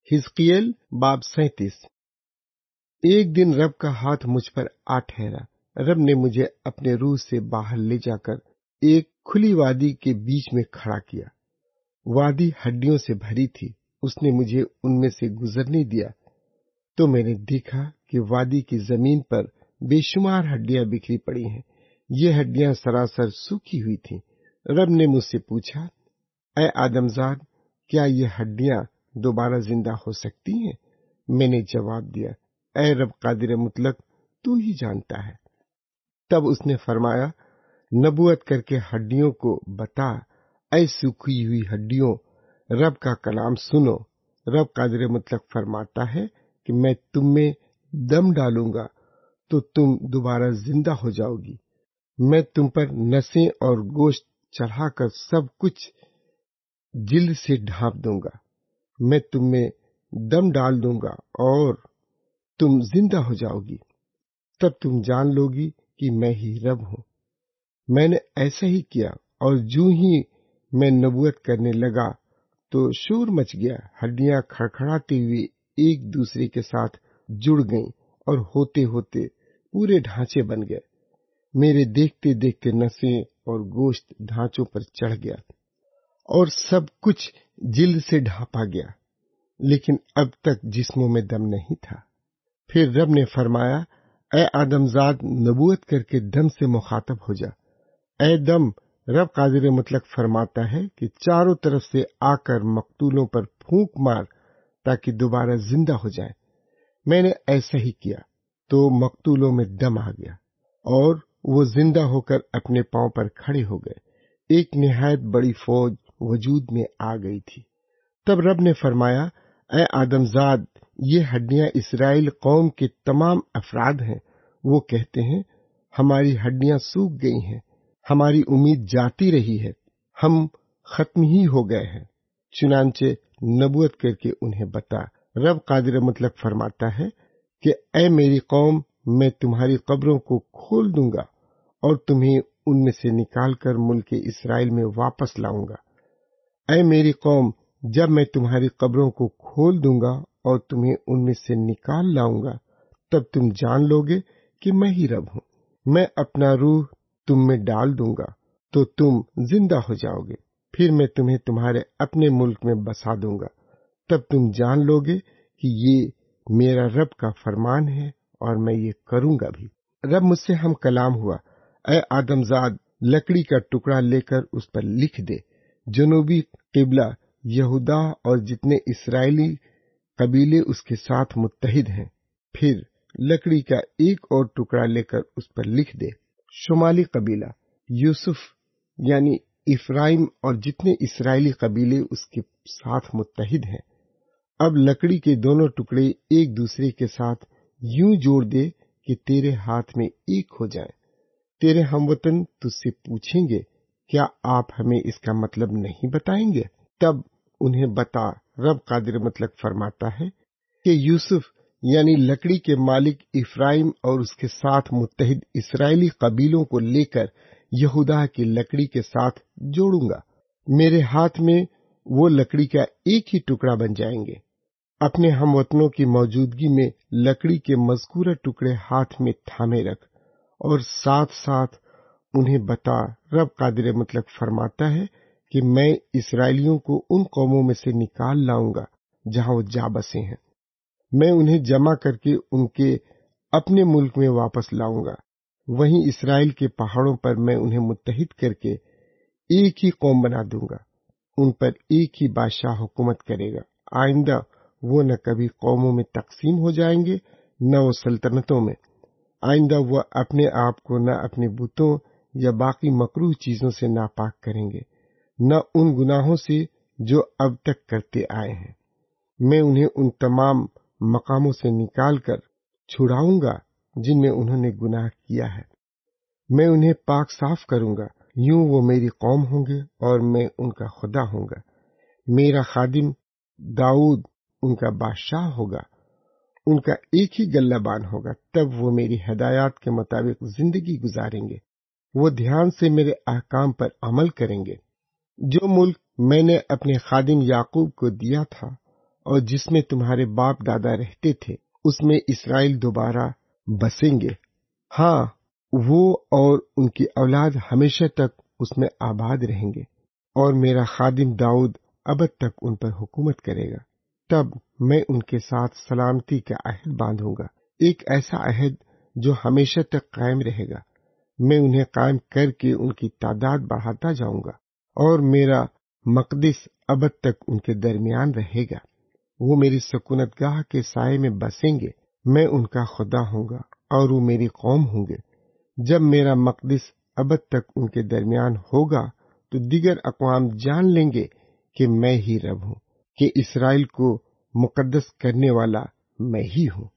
حزقیل باب 37۔ ایک دن رب کا ہاتھ مجھ پر آ ٹھہرا۔ رب نے مجھے اپنے روح سے باہر لے جا کر ایک کھلی وادی کے بیچ میں کھڑا کیا۔ وادی ہڈیوں سے بھری تھی۔ اس نے مجھے ان میں سے گزرنے دیا تو میں نے دیکھا کہ وادی کی زمین پر بے شمار ہڈیاں بکھری پڑی ہیں۔ یہ ہڈیاں سراسر سوکھی ہوئی تھیں۔ رب نے مجھ سے پوچھا، اے آدمزاد، کیا یہ ہڈیاں دوبارہ زندہ ہو سکتی ہیں؟ میں نے جواب دیا، اے رب قادر مطلق، تو ہی جانتا ہے۔ تب اس نے فرمایا، نبوت کر کے ہڈیوں کو بتا، اے سوکھی ہوئی ہڈیوں، رب کا کلام سنو۔ رب قادر مطلق فرماتا ہے کہ میں تم میں دم ڈالوں گا تو تم دوبارہ زندہ ہو جاؤ گی۔ میں تم پر نسیں اور گوشت چڑھا کر سب کچھ جلد سے ڈھانپ دوں گا۔ میں تم میں دم ڈال دوں گا اور تم زندہ ہو جاؤ گی۔ تب تم جان لو گی کہ میں ہی رب ہوں۔ میں نے ایسا ہی کیا، اور جو ہی میں نبوت کرنے لگا تو شور مچ گیا۔ ہڈیاں کھڑکھڑاتے ہوئے ایک دوسرے کے ساتھ جڑ گئیں اور ہوتے ہوتے پورے ڈھانچے بن گئے۔ میرے دیکھتے دیکھتے نسیں اور گوشت ڈھانچوں پر چڑھ گیا اور سب کچھ جلد سے ڈھانپا گیا، لیکن اب تک جسموں میں دم نہیں تھا۔ پھر رب نے فرمایا، اے آدمزاد، نبوت کر کے دم سے مخاطب ہو جا۔ اے دم، رب قادر مطلق فرماتا ہے کہ چاروں طرف سے آ کر مقتولوں پر پھونک مار تاکہ دوبارہ زندہ ہو جائیں۔ میں نے ایسا ہی کیا تو مقتولوں میں دم آ گیا اور وہ زندہ ہو کر اپنے پاؤں پر کھڑے ہو گئے۔ ایک نہایت بڑی فوج وجود میں آ گئی تھی۔ تب رب نے فرمایا، اے آدمزاد، یہ ہڈیاں اسرائیل قوم کے تمام افراد ہیں۔ وہ کہتے ہیں، ہماری ہڈیاں سوکھ گئی ہیں، ہماری امید جاتی رہی ہے، ہم ختم ہی ہو گئے ہیں۔ چنانچہ نبوت کر کے انہیں بتا، رب قادر مطلق فرماتا ہے کہ اے میری قوم، میں تمہاری قبروں کو کھول دوں گا اور تمہیں ان میں سے نکال کر ملک اسرائیل میں واپس لاؤں گا۔ اے میری قوم، جب میں تمہاری قبروں کو کھول دوں گا اور تمہیں ان میں سے نکال لاؤں گا، تب تم جان لو گے کہ میں ہی رب ہوں۔ میں اپنا روح تم میں ڈال دوں گا تو تم زندہ ہو جاؤ گے۔ پھر میں تمہیں تمہارے اپنے ملک میں بسا دوں گا۔ تب تم جان لو گے کہ یہ میرا رب کا فرمان ہے اور میں یہ کروں گا بھی۔ رب مجھ سے ہم کلام ہوا، اے آدمزاد، لکڑی کا ٹکڑا لے کر اس پر لکھ دے، جنوبی قبلہ یہودا اور جتنے اسرائیلی قبیلے اس کے ساتھ متحد ہیں۔ پھر لکڑی کا ایک اور ٹکڑا لے کر اس پر لکھ دے، شمالی قبیلہ یوسف یعنی افرائیم اور جتنے اسرائیلی قبیلے اس کے ساتھ متحد ہیں۔ اب لکڑی کے دونوں ٹکڑے ایک دوسرے کے ساتھ یوں جوڑ دے کہ تیرے ہاتھ میں ایک ہو جائیں۔ تیرے ہموطن تجھ سے پوچھیں گے، کیا آپ ہمیں اس کا مطلب نہیں بتائیں گے؟ تب انہیں بتا، رب قادر مطلق فرماتا ہے کہ یوسف یعنی لکڑی کے مالک افرائیم اور اس کے ساتھ متحد اسرائیلی قبیلوں کو لے کر یہودا کی لکڑی کے ساتھ جوڑوں گا۔ میرے ہاتھ میں وہ لکڑی کا ایک ہی ٹکڑا بن جائیں گے۔ اپنے ہم وطنوں کی موجودگی میں لکڑی کے مذکورہ ٹکڑے ہاتھ میں تھامے رکھ اور ساتھ ساتھ انہیں بتا، رب قادر مطلق فرماتا ہے کہ میں اسرائیلیوں کو ان قوموں میں سے نکال لاؤں گا جہاں وہ جا بسے ہیں۔ میں انہیں جمع کر کے ان کے اپنے ملک میں واپس لاؤں گا۔ وہیں اسرائیل کے پہاڑوں پر میں انہیں متحد کر کے ایک ہی قوم بنا دوں گا۔ ان پر ایک ہی بادشاہ حکومت کرے گا۔ آئندہ وہ نہ کبھی قوموں میں تقسیم ہو جائیں گے، نہ وہ سلطنتوں میں۔ آئندہ وہ اپنے آپ کو نہ اپنے بتوں یا باقی مکروہ چیزوں سے ناپاک کریں گے، نہ ان گناہوں سے جو اب تک کرتے آئے ہیں۔ میں انہیں ان تمام مقاموں سے نکال کر چھڑاؤں گا جن میں انہوں نے گناہ کیا ہے۔ میں انہیں پاک صاف کروں گا، یوں وہ میری قوم ہوں گے اور میں ان کا خدا ہوں گا۔ میرا خادم داؤد ان کا بادشاہ ہوگا، ان کا ایک ہی گلہ بان ہوگا۔ تب وہ میری ہدایات کے مطابق زندگی گزاریں گے، وہ دھیان سے میرے احکام پر عمل کریں گے۔ جو ملک میں نے اپنے خادم یعقوب کو دیا تھا اور جس میں تمہارے باپ دادا رہتے تھے، اس میں اسرائیل دوبارہ بسیں گے۔ ہاں، وہ اور ان کی اولاد ہمیشہ تک اس میں آباد رہیں گے، اور میرا خادم داؤد ابد تک ان پر حکومت کرے گا۔ تب میں ان کے ساتھ سلامتی کا عہد باندھوں گا، ایک ایسا عہد جو ہمیشہ تک قائم رہے گا۔ میں انہیں قائم کر کے ان کی تعداد بڑھاتا جاؤں گا، اور میرا مقدس ابد تک ان کے درمیان رہے گا۔ وہ میری سکونت گاہ کے سائے میں بسیں گے، میں ان کا خدا ہوں گا اور وہ میری قوم ہوں گے۔ جب میرا مقدس ابد تک ان کے درمیان ہوگا تو دیگر اقوام جان لیں گے کہ میں ہی رب ہوں، کہ اسرائیل کو مقدس کرنے والا میں ہی ہوں۔